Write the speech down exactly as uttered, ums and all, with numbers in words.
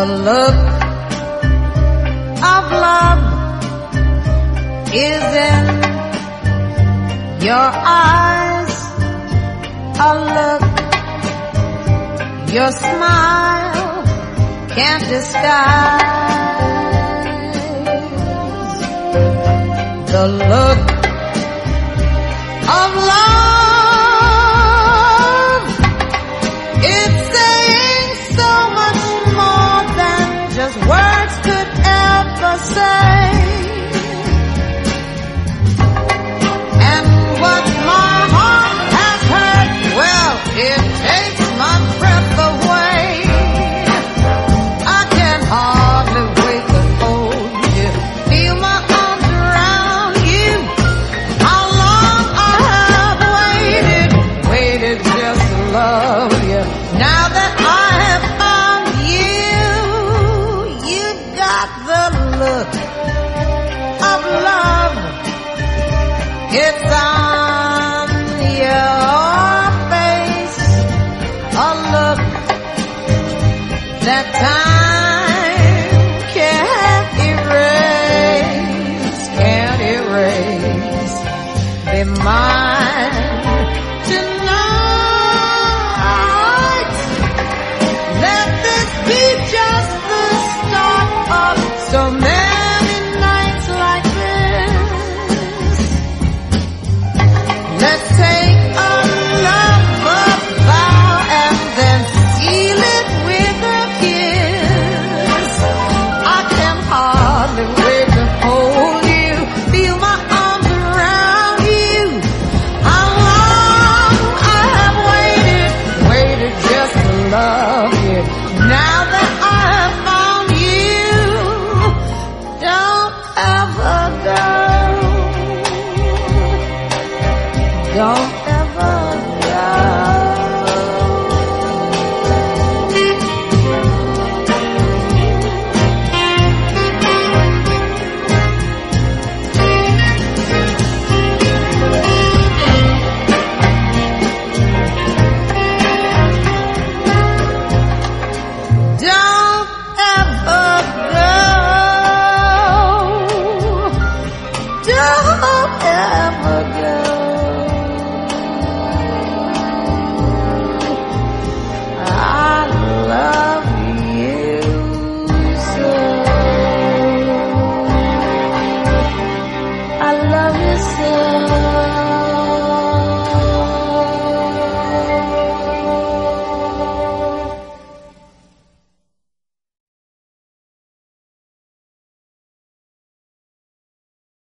The look of love is in your eyes, a look your smile can't disguise. The look of love is saying so much more than just words could ever say. And what my heart has heard, well, it takes my breath away. I can hardly wait to hold you, feel my arms around you. How long I have waited, waited just to love you. Now that I have found you, you've got the look of love. It's on your face, a look that time can't erase, can't erase. Be mine tonight. Let this be just the start of so many nights like this. Let's take a love vow and then seal it with a kiss. I can hardly wait to hold you, feel my arms around you. How long I have waited, waited just to love you. Now that I have found you, don't ever go. Don't ever go. Don't ever go. Don't ever go. I love you so. I love you so.